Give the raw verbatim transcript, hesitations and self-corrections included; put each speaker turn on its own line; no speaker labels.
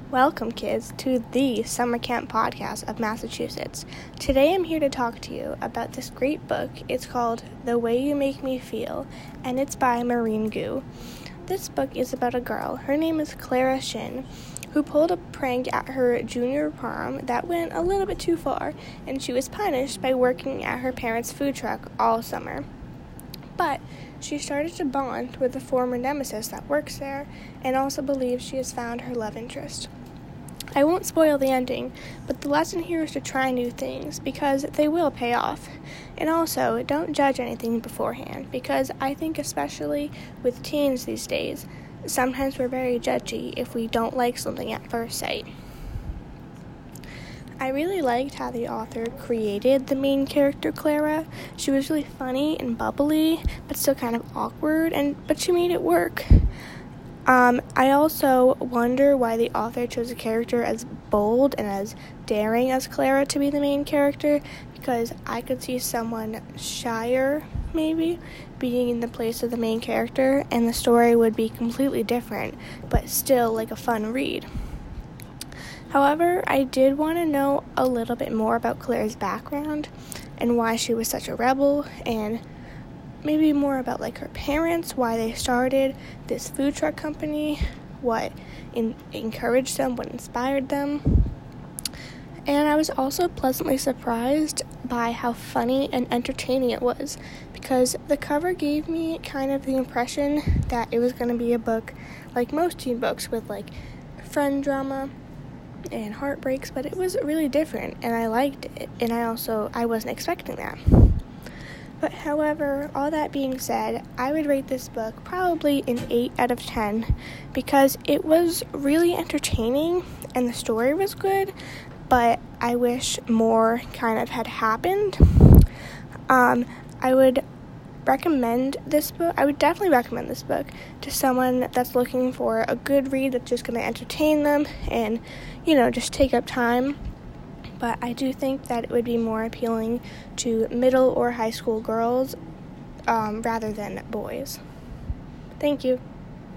Welcome, kids, to the Summer Camp Podcast of Massachusetts. Today I'm here to talk to you about this great book. It's called The Way You Make Me Feel, and it's by Maureen Goo. This book is about a girl, her name is Clara Shin, who pulled a prank at her junior prom that went a little bit too far, and she was punished by working at her parents' food truck all summer. But she started to bond with a former nemesis that works there, and also believes she has found her love interest. I won't spoil the ending, but the lesson here is to try new things, because they will pay off. And also, don't judge anything beforehand, because I think especially with teens these days, sometimes we're very judgy if we don't like something at first sight. I really liked how the author created the main character, Clara. She was really funny and bubbly, but still kind of awkward, and but she made it work. Um, I also wonder why the author chose a character as bold and as daring as Clara to be the main character, because I could see someone shyer, maybe, being in the place of the main character, and the story would be completely different, but still like a fun read. However, I did want to know a little bit more about Clara's background and why she was such a rebel, and maybe more about like her parents, why they started this food truck company, what in- encouraged them, what inspired them. And I was also pleasantly surprised by how funny and entertaining it was, because the cover gave me kind of the impression that it was going to be a book like most teen books with like friend drama and heartbreaks, but it was really different, and I liked it, and I also I wasn't expecting that. But however, all that being said, I would rate this book probably an eight out of ten, because it was really entertaining and the story was good, but I wish more kind of had happened. Um, I would recommend this book, I would definitely recommend this book to someone that's looking for a good read that's just going to entertain them and, you know, just take up time. But I do think that it would be more appealing to middle or high school girls um, rather than boys. Thank you.